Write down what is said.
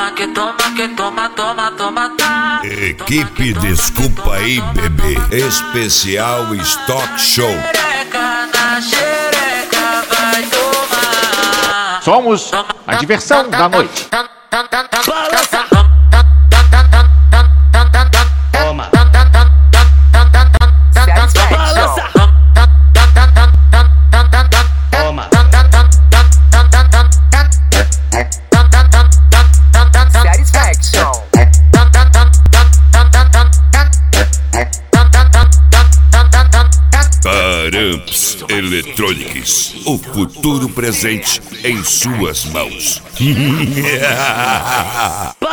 tá. Equipe Desculpa Aí Bebê, especial Stock Show. Na xereca vai tomar. Somos a diversão da noite. Balança. Toma. Balança. Toma. Satisfaction. Paramps Electronics, o futuro presente em suas mãos.